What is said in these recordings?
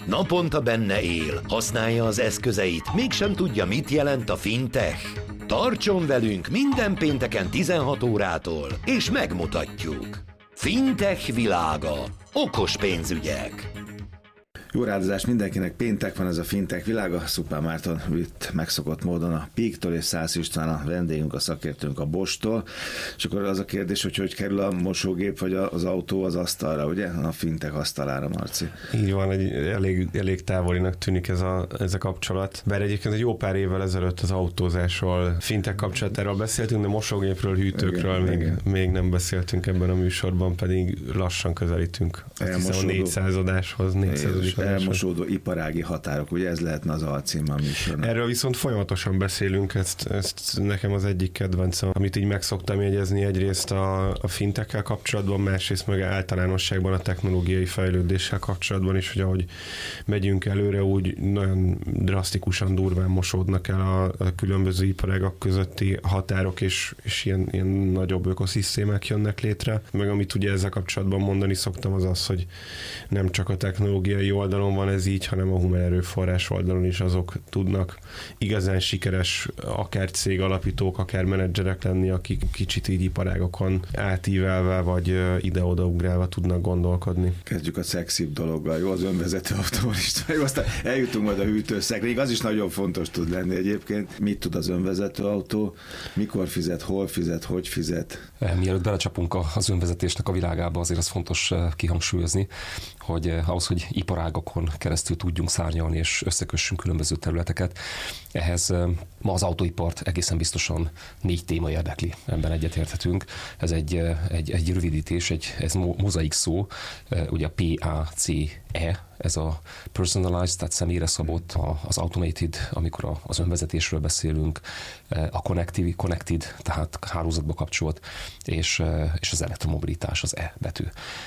Naponta benne él, használja az eszközeit, mégsem tudja, mit jelent a fintech. Tartson velünk minden pénteken 16 órától, és megmutatjuk. Fintech világa. Okos pénzügyek. Jó rádozást mindenkinek, péntek van, ez a fintech világa. Szupán Márton itt megszokott módon a Peak-től, és Szász István a vendégünk, a szakértőnk a Bosch-tól. És akkor az a kérdés, hogy kerül a mosógép vagy az autó az asztalra, ugye? A fintech asztalára, Marci. Így van, elég távolinak tűnik ez a kapcsolat. Bár egyébként egy jó pár évvel ezelőtt az autózásról, fintech kapcsolatáról beszéltünk, de mosógépről, hűtőkről még nem beszéltünk ebben a műsorban, pedig lassan közelítünk. Azt hiszem a 400 adáshoz, 400. Elmosódó iparági határok, ugye ez lehetne az alcíme a műsornak. Erről viszont folyamatosan beszélünk, ezt nekem az egyik kedvencem, amit így meg szoktam jegyezni egyrészt a fintekkel kapcsolatban, másrészt meg általánosságban a technológiai fejlődéssel kapcsolatban is, hogy ahogy megyünk előre, úgy nagyon drasztikusan durván mosódnak el a különböző iparágak közötti határok, és ilyen nagyobb ökoszisztémák jönnek létre. Meg amit ugye ezzel kapcsolatban mondani szoktam, az, hogy nem csak a technológiai oldalon van ez így, hanem a humán erőforrás oldalon is azok tudnak igazán sikeres akár cég alapítók, akár menedzserek lenni, akik kicsit így iparágokon átívelve, vagy ide-oda ugrálva tudnak gondolkodni. Kezdjük a szexibb dologgal, jó, az önvezető autóval, aztán eljutunk majd a hűtőszekréig, az is nagyon fontos tud lenni egyébként. Mit tud az önvezető autó, mikor fizet, hol fizet, hogy fizet? Mielőtt belecsapunk az önvezetésnek a világába, azért az fontos kihangsúlyozni, hogy ahhoz, hogy iparágokon keresztül tudjunk szárnyalni és összekössünk különböző területeket. Ehhez ma az autóipart egészen biztosan 4 téma érdekli, ebben egyetérthetünk. Ez egy rövidítés, ez mozaik szó, ugye a PACE, ez a personalized, tehát személyre szabott, az automated, amikor az önvezetésről beszélünk, a connected, tehát hálózatba kapcsolt, és az elektromobilitás, az E betű.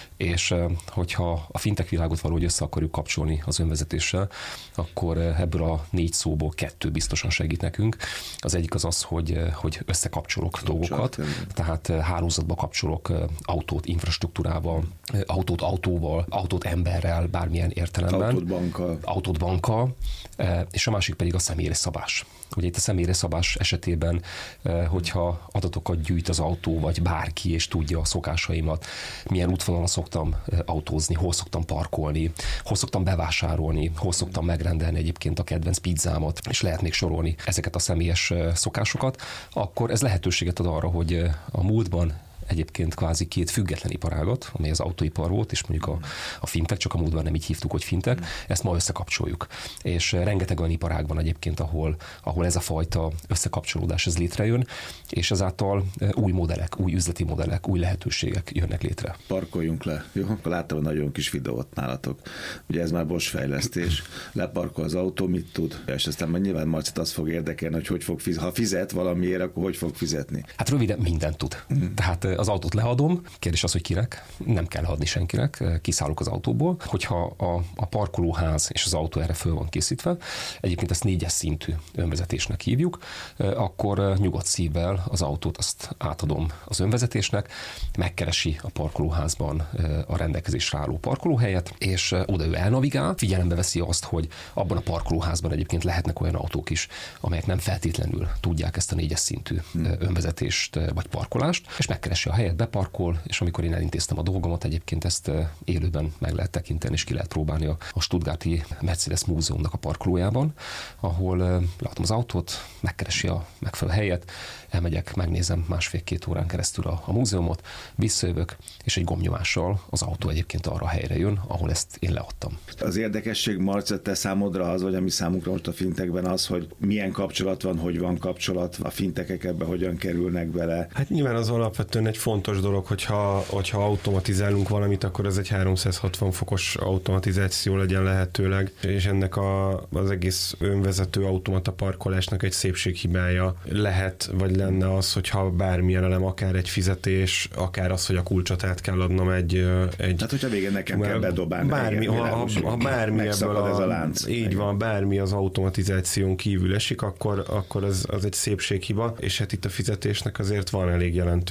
És hogyha a fintech világot valahogy össze akarjuk kapcsolni az önvezetéssel, akkor ebből a 4 szóból 2 biztosan segít nekünk. Az egyik az, hogy összekapcsolok dolgokat, tehát hálózatba kapcsolok autót infrastruktúrával, autót autóval, autót emberrel, bármilyen értelemben. Autót bankkal, és a másik pedig a személyre szabás. Ugye itt a személyre szabás esetében, hogyha adatokat gyűjt az autó, vagy bárki, és tudja a szokásaimat, milyen útvonalon szoktam autózni, hol szoktam parkolni, hol szoktam bevásárolni, hol szoktam megrendelni egyébként a kedvenc pizzámat, és lehet még sorolni ezeket a személyes szokásokat, akkor ez lehetőséget ad arra, hogy a múltban egyébként kvázi 2 független iparágat, amely az autóipar volt, és mondjuk a fintech, csak a múltban nem így hívtuk, hogy fintech, ezt ma összekapcsoljuk. És rengeteg olyan iparág van egyébként, ahol ez a fajta összekapcsolódás ez létrejön, és ezáltal új modellek, új üzleti modellek, új lehetőségek jönnek létre. Parkoljunk le, jó? Akkor láttam a nagyon kis videót nálatok. Ugye ez már Bosch fejlesztés. Leparkol az autó, mit tud? És aztán majd nyilván Marcit az fog érdekelni, hogy fog fizetni. Ha fizet valamiért, akkor hogy fog fizetni? Hát röviden mindent tud. Tehát az autót leadom, kérdés az, hogy kinek, nem kell leadni senkinek, kiszállok az autóból, hogyha a parkolóház és az autó erre föl van készítve, egyébként ezt 4-es szintű önvezetésnek hívjuk, akkor nyugodt szívvel az autót azt átadom az önvezetésnek, megkeresi a parkolóházban a rendelkezésre álló parkolóhelyet, és oda ő elnavigál, figyelembe veszi azt, hogy abban a parkolóházban egyébként lehetnek olyan autók is, amelyek nem feltétlenül tudják ezt a 4-es szintű önvezetést vagy parkolást, és megkeresi a helyet, beparkol, és amikor én elintéztem a dolgomat, egyébként ezt élőben meg lehet tekinteni, és ki lehet próbálni a Stuttgarti Mercedes Múzeumnak a parkolójában, ahol látom az autót, megkeresi a megfelelő helyet, elmegyek, megnézem 1,5-2 órán keresztül a múzeumot, visszajövök, és egy gombnyomással az autó egyébként arra a helyre jön, ahol ezt én leadtam. Az érdekesség, Marci, te számodra az, vagy ami számunkra most a fintekben az, hogy milyen kapcsolat van, hogy van kapcsolat, a fintekek ebbe hogyan kerülnek bele? Hát nyilván az alapvetően egy fontos dolog, hogyha automatizálunk valamit, akkor ez egy 360 fokos automatizáció legyen lehetőleg, és ennek az egész önvezető automata parkolásnak egy szépséghibája lehet, vagy lenne az, hogyha bármilyen elem, akár egy fizetés, akár az, hogy a kulcsot át kell adnom egy tehát, hogyha végén nekem kell bedobálni. Bármi, ha bármi ebből ez a lánc. Így van, bármi az automatizáción kívül esik, akkor az egy szépséghiba, és hát itt a fizetésnek azért van elég jelentős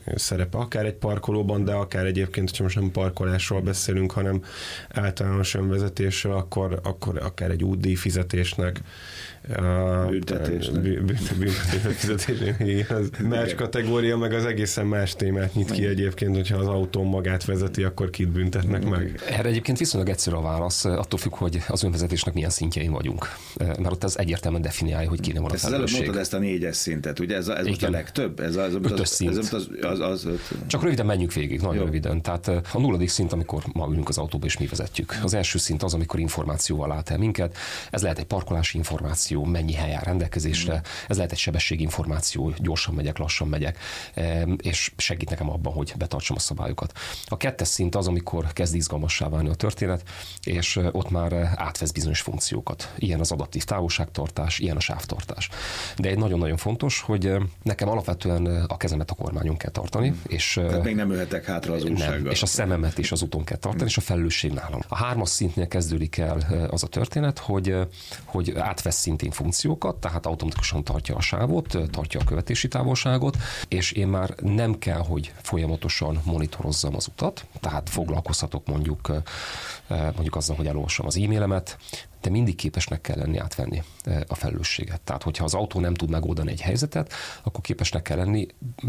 szerepe, akár egy parkolóban, de akár egyébként, hogyha most nem parkolásról beszélünk, hanem általános önvezetésről, akkor akár egy útdíj fizetésnek, büntetésnek, az más kategória, meg az egészen más témát nyit ki egyébként, hogyha az autó magát vezeti, akkor kit büntetnek meg. Erre egyébként viszonylag egyszerű a válasz, attól függ, hogy az önvezetésnek milyen szintjein vagyunk. Mert ott az egyértelműen definiálja, hogy kinek van a felelősség. Előbb mondtad ezt a 4-es szintet, ugye? Ez most a legtöbb? Ez az 5-ös szint. Csak röviden menjünk végig, nagyon röviden. Tehát a 0. szint, amikor ma ülünk az autóba és mi vezetjük. Az első szint az, amikor információval lát el minket. Ez lehet egy parkolási információ, mennyi hely áll rendelkezésre, ez lehet egy sebességinformáció, gyorsan megyek, lassan megyek, és segít nekem abban, hogy betartsam a szabályokat. A 2. szint az, amikor kezd izgalmassá válni a történet, és ott már átvesz bizonyos funkciókat. Ilyen az adaptív távolságtartás, ilyen a sávtartás. De egy nagyon-nagyon fontos, hogy nekem alapvetően a kezemet a kormányon kell tartani, és tehát még nem ülhetek hátra az újsággal. És a szememet is az úton kell tartani, és a felelősség nálam. A 3. szintnél kezdődik el az a történet, hogy átvesz szintén funkciókat, tehát automatikusan tartja a sávot, tartja a követési távolságot, és én már nem kell, hogy folyamatosan monitorozzam az utat, tehát foglalkozhatok mondjuk azzal, hogy elolvasom az e-mailemet, de mindig képesnek kell lenni átvenni a felelősséget. Tehát, hogyha az autó nem tud megoldani egy helyzetet, akkor képesnek kell lenni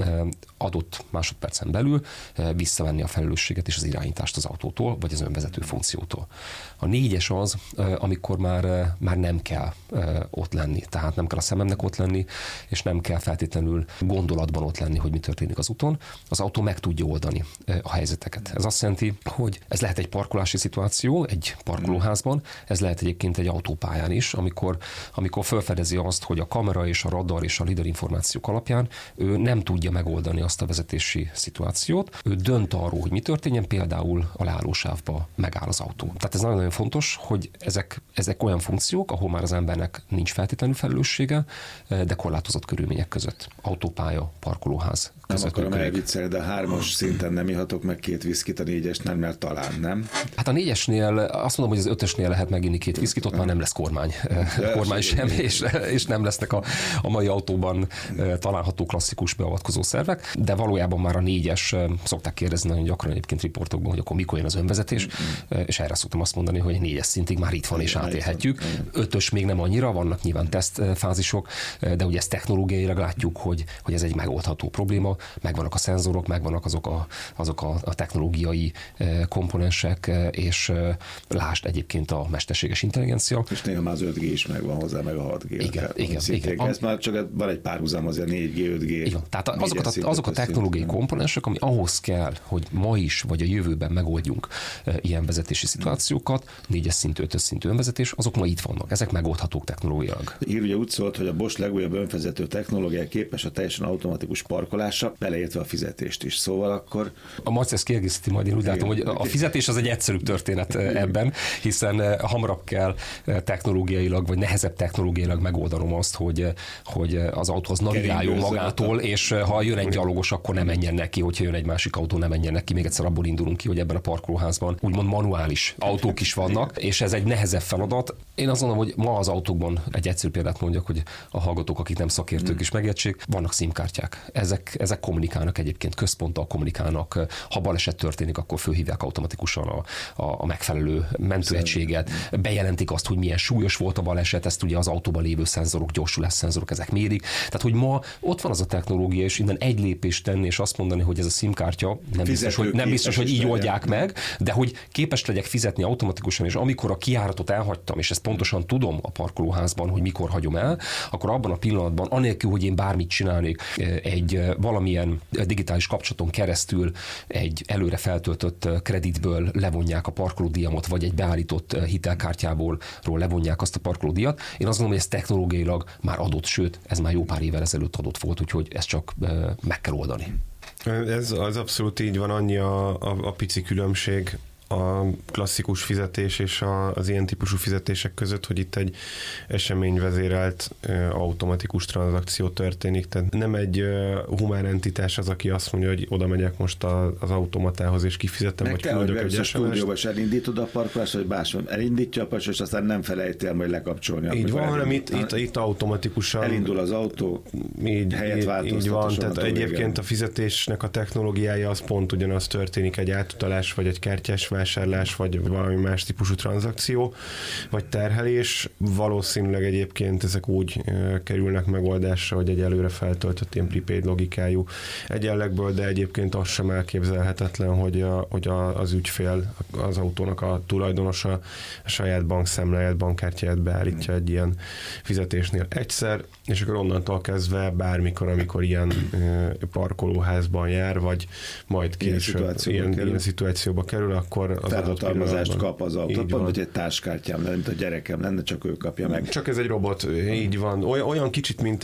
adott másodpercen belül visszavenni a felelősséget és az irányítást az autótól, vagy az önvezető funkciótól. A 4-es az, amikor már nem kell ott lenni. Tehát nem kell a szememnek ott lenni, és nem kell feltétlenül gondolatban ott lenni, hogy mi történik az úton. Az autó meg tudja oldani a helyzeteket. Ez azt jelenti, hogy ez lehet egy parkolási szituáció, egy parkolóházban, ez lehet egyébként egy autópályán is, amikor felfedezi azt, hogy a kamera és a radar és a lidar információk alapján ő nem tudja megoldani azt a vezetési szituációt. Ő dönt arról, hogy mi történjen, például a leállósávba megáll az autó. Tehát ez nagyon-nagyon fontos, hogy ezek olyan funkciók, ahol már az embernek nincs feltétlenül felelőssége, de korlátozott körülmények között. Autópálya, parkolóház között. Nem akarom elviccelni, de a 3-as szinten nem ihatok meg 2 viszkit, a 4-es nem, mert talán nem. Hát a 4-esnél azt mondom, hogy az 5-ösnél lehet meginni 2 viszkit, ott már nem lesz kormány sem, és nem lesznek a mai autóban található klasszikus beavatkozó szervek, de valójában már a 4-es, szokták kérdezni nagyon gyakran egyébként riportokban, hogy akkor mikor jön az önvezetés, és erre szoktam azt mondani, hogy 4-es szintig már itt van és átélhetjük. 5-ös még nem annyira, vannak nyilván tesztfázisok, de ugye ezt technológiailag látjuk, hogy ez egy megoldható probléma, megvannak a szenzorok, megvannak azok a technológiai komponensek, és lásd egyébként a mesterséges intelligencia. És néha már az 5G is megvan hozzá, meg a 6G. Igen. Ez már csak van egy párhuzam, azért 4G, 5G. Igen. Tehát azok a technológiai komponensek, ami ahhoz kell, hogy ma is, vagy a jövőben megoldjunk ilyen vezetési szituációkat, 4-es szintű, 5-ös szintű önvezetés, azok ma itt vannak. Ezek megoldhatók technológiailag. Hír ugye úgy szólt, hogy a Bosch legújabb önvezető technológia képes a teljesen automatikus parkolásra, beleértve a fizetést is. Szóval akkor... A Marci ezt kiegészíti majd, én úgy látom, hogy a fizetés az egy egyszerűbb történet ebben, hiszen hamarabb kell technológiailag, vagy nehezebb technológiailag megoldanom azt, hogy az autóhoz navigáljon magától, és ha jön egy gyalogos, akkor ne menjen neki, hogyha jön egy másik autó, ne menjen neki. Még egyszer abból indulunk ki, hogy ebben a parkolóházban úgymond manuális autók is vannak, és ez egy nehezebb feladat. Én azt mondom, hogy ma az autókban egy egyszerű példát mondjak, hogy a hallgatók, akik nem szakértők is megértsék, vannak SIM-kártyák. Ezek kommunikálnak egyébként, központtal kommunikálnak. Ha baleset történik, akkor fölhívják automatikusan a megfelelő mentőegységet, bejelentik azt, hogy milyen súlyos volt a baleset, ezt ugye az autóban lévő szenzorok, gyorsulás szenzorok, ezek mérik. Tehát, hogy ma ott van az a technológia, és innen egy lépést tenni, és azt mondani, hogy ez a SIM-kártya nem biztos, hogy így oldják meg, de hogy képes legyek fizetni automatikusan, és amikor a kijáratot elhagytam, és ezt pontosan tudom a parkolóházban, hogy mikor hagyom el, akkor abban a pillanatban, anélkül, hogy én bármit csinálnék, egy valamilyen digitális kapcsolaton keresztül egy előre feltöltött kreditből levonják a parkolódíjamot, vagy egy beállított hitelkártyából levonják azt a parkolódíjat. Én azt gondolom, hogy ez technológiailag már adott, sőt, ez már jó pár évvel ezelőtt adott volt, úgyhogy ezt csak meg kell oldani. Ez az abszolút így van, annyi a pici különbség, a klasszikus fizetés és az ilyen típusú fizetések között, hogy itt egy eseményvezérelt automatikus tranzakció történik. Tehát nem egy humán entitás az, aki azt mondja, hogy oda megyek most az automatához és kifizetem, meg vagy te, küldök hogy egy stúdióban is elindítod a parkolást, vagy máson elindítja a parkolást, és aztán nem felejti el majd lekapcsolni. Így van, hanem itt automatikusan elindul az autó, helyet változtat. Így van, tehát egyébként a fizetésnek a technológiája az pont ugyanaz történik, egy átutalás, vagy egy kártyás vásárlás, vagy valami más típusú tranzakció, vagy terhelés. Valószínűleg egyébként ezek úgy kerülnek megoldásra, hogy egy előre feltöltött ilyen prepaid logikájú egyenlegből, de egyébként az sem elképzelhetetlen, hogy az ügyfél, az autónak a tulajdonosa a saját bankszámláját, bankkártyáját beállítja egy ilyen fizetésnél egyszer, és akkor onnantól kezdve bármikor, amikor ilyen parkolóházban jár, vagy majd később ilyen szituációba kerül, akkor az felhatalmazást kap az autó, pont, hogy egy táskkártyám lenne, mint a gyerekem lenne, csak ő kapja meg. Csak ez egy robot, így van. Olyan kicsit, mint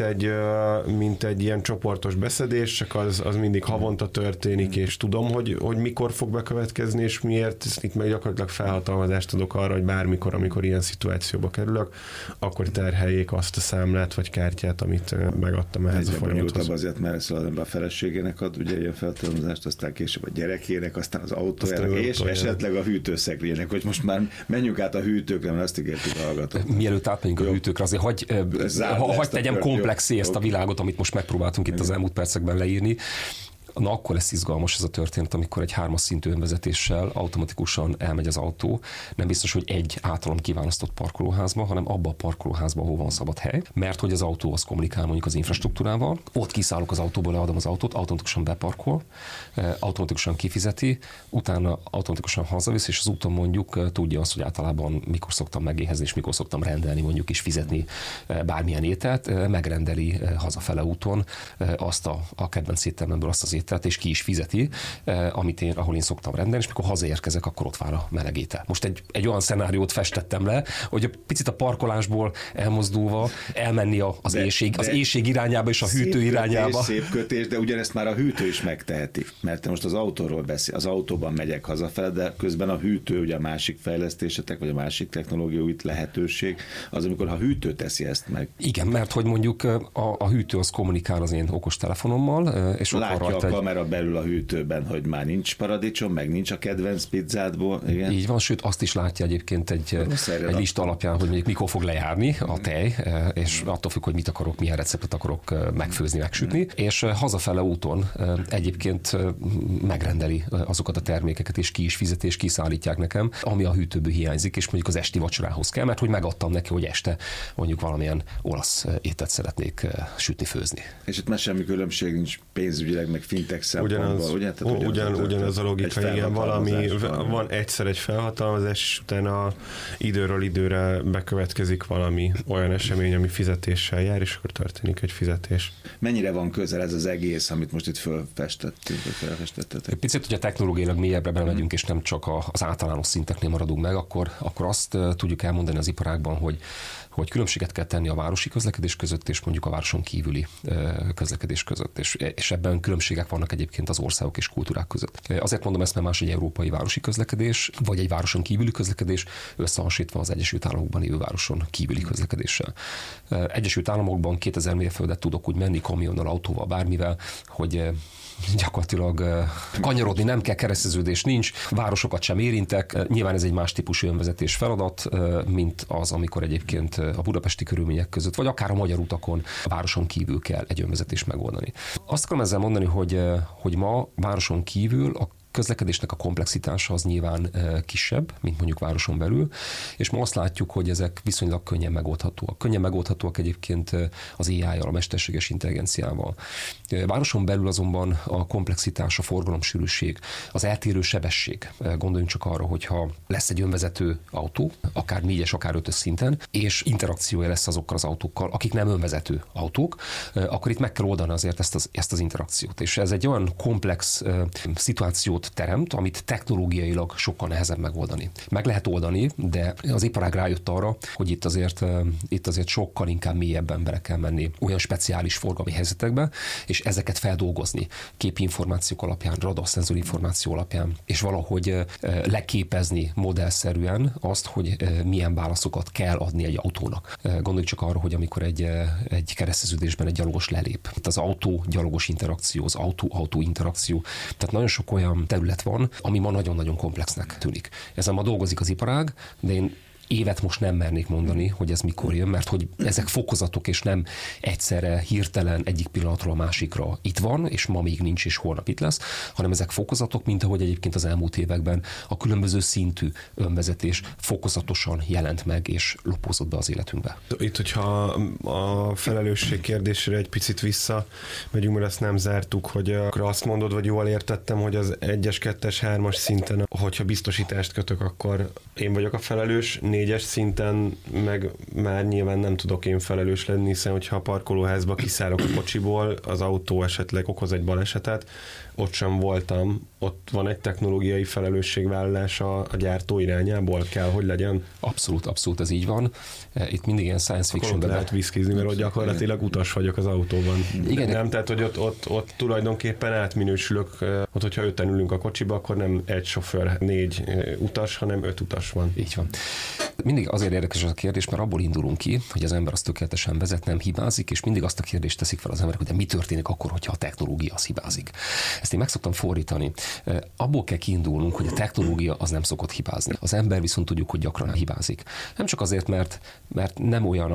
egy ilyen csoportos beszedés, csak az mindig havonta történik, és tudom, hogy mikor fog bekövetkezni, és miért. Itt meg gyakorlatilag felhatalmazást adok arra, hogy bármikor, amikor ilyen szituációba kerülök, akkor terheljék azt a számlát, vagy kártyát, amit megadtam ehhez a folyamathoz. Azért, mert szóval a feleségének ad ugye ilyen felhatalmazást, aztán később a gyerekének, aztán az autójának, és esetleg a hűtőszekrénynek, hogy most már menjünk át a hűtőkre, mert azt ígértük a hallgatók. Mielőtt átmenjünk a hűtőkre, azért hagy tegyem komplexé ezt a világot, amit most megpróbáltunk itt az elmúlt percekben leírni. Na, akkor lesz izgalmas ez a történet, amikor egy 3-as szintű önvezetéssel automatikusan elmegy az autó. Nem biztos, hogy egy általam kiválasztott parkolóházba, hanem abba a parkolóházba, ahol van szabad hely, mert hogy az autó az kommunikál mondjuk az infrastruktúrával. Ott kiszállok az autóból, leadom az autót, automatikusan beparkol, automatikusan kifizeti, utána automatikusan hazavisz, és az úton mondjuk tudja azt, hogy általában mikor szoktam megéhezni, és mikor szoktam rendelni mondjuk is fizetni bármilyen ételt, megrendeli hazafele úton azt a kedvenc éttermemből azt az ételt, és ki is fizeti, ahol én szoktam rendelni, és mikor hazaérkezek, akkor ott vár a meleg étel. Most egy olyan szenáriót festettem le, hogy a picit a parkolásból elmozdulva elmenni az éjség irányába és a hűtő irányába. Szép kötés, de ugyanezt már a hűtő is megteheti. Mert te most az autóról beszél, az autóban megyek hazafele, de közben a hűtő, ugye a másik fejlesztésetek, vagy a másik technológiai lehetőség, az amikor a hűtő teszi ezt meg. Igen, mert hogy mondjuk a hűtő az kommunikál az én okos telefonommal, és ott látja van a kamera belül a hűtőben, hogy már nincs paradicsom, meg nincs a kedvenc pizzádból. Igen. Így van, sőt azt is látja egyébként egy lista alapján, hogy még mikor fog lejárni a tej, és attól függ, hogy mit akarok, milyen receptet akarok megfőzni, megsütni, és hazafele úton egyébként megrendeli azokat a termékeket, és ki is fizet, és kiszállítják nekem, ami a hűtőből hiányzik, és mondjuk az esti vacsorához kell, mert hogy megadtam neki, hogy este mondjuk valamilyen olasz ételt szeretnék sütni, főzni. És itt már semmi különbség nincs pénzügyileg, meg fintech szempontból, ugye? Ugyanaz a logika, igen, van egyszer egy felhatalmazás, és utána időről időre bekövetkezik valami olyan esemény, ami fizetéssel jár, és akkor történik egy fizetés. Mennyire van közel ez az egész, amit most itt felfestettünk, vagy felfestettetek? Egy picit, hogyha technológiailag mélyebbre belemegyünk, és nem csak az általános szinteknél maradunk meg, akkor azt tudjuk elmondani az iparágban, hogy különbséget kell tenni a városi közlekedés között, és mondjuk a városon kívüli közlekedés között. És ebben különbségek vannak egyébként az országok és kultúrák között. Azért mondom ezt, mert más egy európai városi közlekedés, vagy egy városon kívüli közlekedés, összehasonlítva az Egyesült Államokban élő városon kívüli közlekedéssel. Egyesült Államokban 2000 mérföldet tudok úgy menni kamionnal, autóval, bármivel, hogy gyakorlatilag kanyarodni nem kell, kereszteződés nincs, városokat sem érintek. Nyilván ez egy más típusú önvezetés feladat, mint az, amikor egyébként a budapesti körülmények között, vagy akár a magyar utakon, a városon kívül kell egy önvezetést megoldani. Azt akarom ezzel mondani, hogy ma városon kívül a közlekedésnek a komplexitása az nyilván kisebb, mint mondjuk városon belül, és ma azt látjuk, hogy ezek viszonylag könnyen megoldhatóak. Könnyen megoldhatóak egyébként az AI-jal, a mesterséges intelligenciával. Városon belül azonban a komplexitás, a forgalomsűrűség, az eltérő sebesség. Gondoljunk csak arra, hogyha lesz egy önvezető autó, akár 4-es, akár 5-ös szinten, és interakciója lesz azokkal az autókkal, akik nem önvezető autók, akkor itt meg kell oldani azért ezt az interakciót. És ez egy olyan komplex szituációt szituációt teremt, amit technológiailag sokkal nehezebb megoldani. Meg lehet oldani, de az iparág rájött arra, hogy itt azért sokkal inkább mélyebben bele kell menni olyan speciális forgalmi helyzetekbe, és ezeket feldolgozni képi információk alapján, radarszenzor információ alapján, és valahogy leképezni modellszerűen azt, hogy milyen válaszokat kell adni egy autónak. Gondolj csak arra, hogy amikor egy kereszteződésben egy gyalogos lelép. Itt az autó-gyalogos interakció, az autó-autó interakció. Tehát nagyon sok olyan terület van, ami ma nagyon-nagyon komplexnek tűnik. Ezen ma dolgozik az iparág, de én évet most nem mernék mondani, hogy ez mikor jön, mert hogy ezek fokozatok, és nem egyszerre hirtelen egyik pillanatról a másikra itt van, és ma még nincs, és holnap itt lesz, hanem ezek fokozatok, mint ahogy egyébként az elmúlt években a különböző szintű önvezetés fokozatosan jelent meg, és lopózott be az életünkbe. Itt, hogyha a felelősség kérdésére egy picit visszamegyünk, mert ezt nem zártuk, hogy akkor azt mondod, vagy jól értettem, hogy az 1-es, 2-es, 3-as szinten, hogyha biztosítást kötök, akkor én vagyok a felelős, 4-es szinten meg már nyilván nem tudok én felelős lenni, hiszen hogyha a parkolóházba kiszállok a kocsiból, az autó esetleg okoz egy balesetet, ott sem voltam, ott van egy technológiai felelősségvállalás a gyártó irányából, kell, hogy legyen? Abszolút ez így van. Itt mindig ilyen science fictionben lehet viszkizni, mert ott gyakorlatilag utas vagyok az autóban. Igen, nem, tehát hogy ott tulajdonképpen átminősülök, ott hogyha 5-en ülünk a kocsiba, akkor nem egy sofőr, 4 utas, hanem 5 utas van. Így van. Mindig azért érdekes a kérdés, mert abból indulunk ki, hogy az ember az tökéletesen vezet, nem hibázik, és mindig azt a kérdést teszik fel az emberek, hogy de mi történik akkor, hogyha a technológia az hibázik. Ezt én meg szoktam fordítani. Abból kell kiindulnunk, hogy a technológia az nem szokott hibázni. Az ember viszont tudjuk, hogy gyakran hibázik. Nem csak azért, mert nem olyan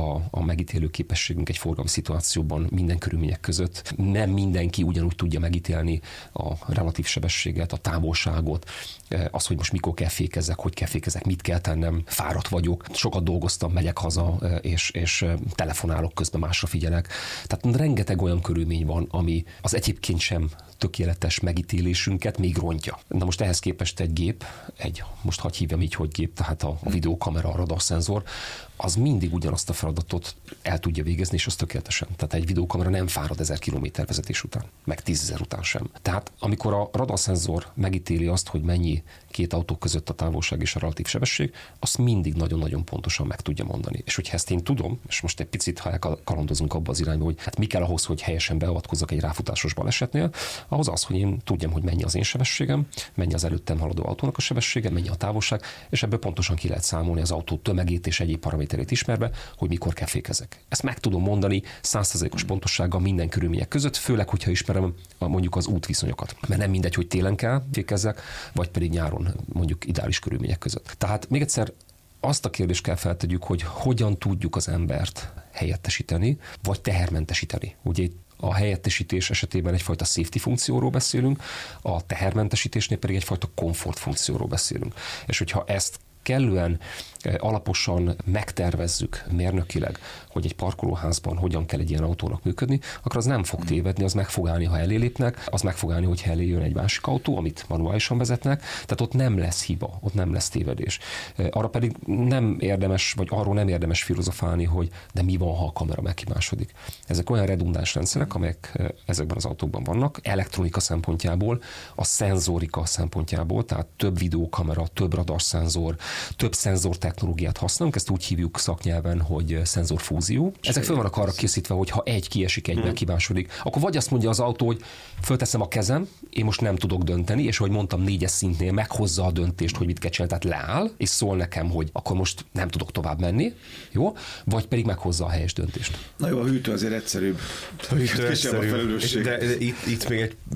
a megítélő képességünk egy forgalmi szituációban minden körülmények között. Nem mindenki ugyanúgy tudja megítélni a relatív sebességet, a távolságot, az, hogy most mikor kell fékezzek, hogy kell fékezzek, mit kell tennem, fáradt vagyok, sokat dolgoztam, megyek haza, és telefonálok, közben másra figyelek. Tehát rengeteg olyan körülmény van, ami az egyébként sem tökéletes megítélésünket még rontja. Na most ehhez képest egy gép, most hadd hívjam így, hogy gép, tehát a videókamera, a radarszenzor, az mindig ugyanazt a feladatot el tudja végezni, és az tökéletesen. Tehát egy videókamera nem fárad 1000 kilométer vezetés után, meg 10.000 után sem. Tehát amikor a radarszenzor megítéli azt, hogy mennyi két autó között a távolság és a relatív sebesség, azt mindig nagyon-nagyon pontosan meg tudja mondani. És hogyha ezt én tudom, és most egy picit, ha elkalandozunk abba az irányba, hogy hát mi kell ahhoz, hogy helyesen beavatkozzak egy ráfutásos balesetnél, ahhoz az, hogy én tudjam, hogy mennyi az én sebességem, mennyi az előttem haladó autónak a sebessége, mennyi a távolság, és ebből pontosan ki lehet számolni az autó tömegét és egyéb paraméterét ismerve, hogy mikor kell fékezzek. Ezt meg tudom mondani 100%-os pontossággal minden körülmények között, főleg, hogyha ismerem mondjuk az útviszonyokat. Mert nem mindegy, hogy télen kell fékezzek, vagy pedig nyáron, mondjuk ideális körülmények között. Tehát még egyszer azt a kérdést kell feltegyük, hogy hogyan tudjuk az embert helyettesíteni, vagy tehermentesíteni. Ugye itt a helyettesítés esetében egyfajta safety funkcióról beszélünk, a tehermentesítésnél pedig egyfajta komfort funkcióról beszélünk. És hogyha ezt kellően alaposan megtervezzük mérnökileg, hogy egy parkolóházban hogyan kell egy ilyen autónak működni, akkor az nem fog tévedni, az meg fog állni, ha elélépnek, az meg fog állni, hogyha elé jön egy másik autó, amit manuálisan vezetnek, tehát ott nem lesz hiba, ott nem lesz tévedés. Arra pedig nem érdemes, vagy arról nem érdemes filozofálni, hogy de mi van, ha a kamera meghibásodik. Ezek olyan redundáns rendszerek, amelyek ezekben az autókban vannak, elektronika szempontjából, a szenzorika szempontjából, tehát több videókamera, több radarszenzor, több szenzor technológiát használunk, ezt úgy hívjuk szaknyelven, hogy szenzorfúzió. Ezek föl vannak arra készítve, hogy ha egy kiesik, egy meghibásodik, akkor vagy azt mondja az autó, hogy fölteszem a kezem, én most nem tudok dönteni, és ahogy mondtam, 4-es szintnél meghozza a döntést, hogy mit kell csinálni, tehát leáll, és szól nekem, hogy akkor most nem tudok tovább menni, jó? Vagy pedig meghozza a helyes döntést. Na jó, a hűtő azért egyszerűbb. A hűtő egyszerűbb. De itt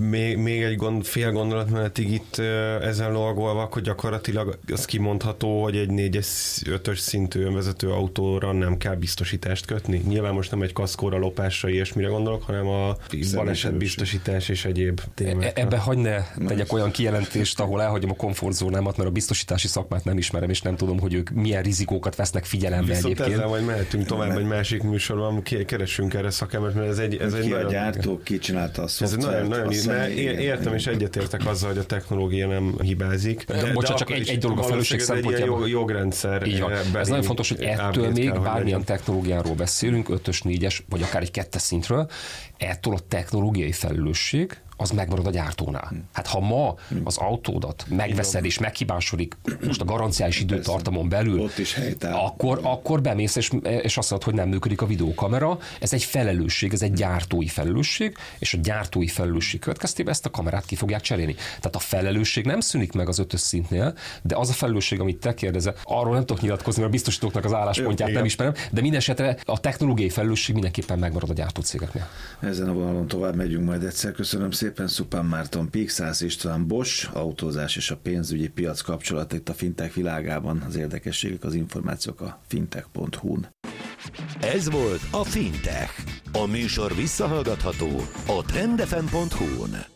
még egy fél gondolatmenetig itt ezen logolva, hogy gyakorlatilag az kimondható, hogy egy 4-es, 5-ös szintű önvezető autóra nem kell biztosítást kötni. Nyilván most nem egy kaszkóra, lopásra, ilyesmire gondolok, hanem a balesetbiztosítás és egyéb témákra. Ebbe hagyj ne tegyek olyan kijelentést, ahol elhagyom a komfortzónámat, mert a biztosítási szakmát nem ismerem, és nem tudom, hogy ők milyen rizikókat vesznek figyelembe viszont egyébként. Ezzel majd mehetünk tovább egy másik műsorban, keressünk erre szakembert, mert ez egy nagyon... a gyártó, ki csinálta a szoftvert. Nagyon értem, és egyetértek azzal, hogy a technológia nem hibázik. Bocsánat, csak egy dolog a felelősség szempontjából. Jogrendszer. Így van. Ez nagyon fontos, hogy ettől még bármilyen technológiáról beszélünk, 5-ös, 4-es, vagy akár egy 2-es szintről, ettől a technológiai felelősség az megmarad a gyártónál. Hát ha ma az autódat megveszed és meghibásodik most a garanciális időtartamon belül, ott is akkor bemész és azt mondod, hogy nem működik a videókamera. Ez egy felelősség, ez egy gyártói felelősség, és a gyártói felelősség következtében ezt a kamerát ki fogják cserélni. Tehát a felelősség nem szűnik meg az 5-ös szintnél, de az a felelősség, amit te kérdezel, arról nem tudok nyilatkozni, mert a biztosítóknak az álláspontját nem ismerem, de minden esetre a technológiai felelősség mindenképpen megmarad a gyártócégeknél. Ezen a vonalon tovább megyünk majd egyszer. Köszönöm szépen Szupán Márton, Pék Szász István, Bosch, autózás és a pénzügyi piac kapcsolat itt a fintech világában. Az érdekességek, az információk a fintech.hu-n. Ez volt a Fintech. A műsor visszahallgatható a trendfm.hu-n.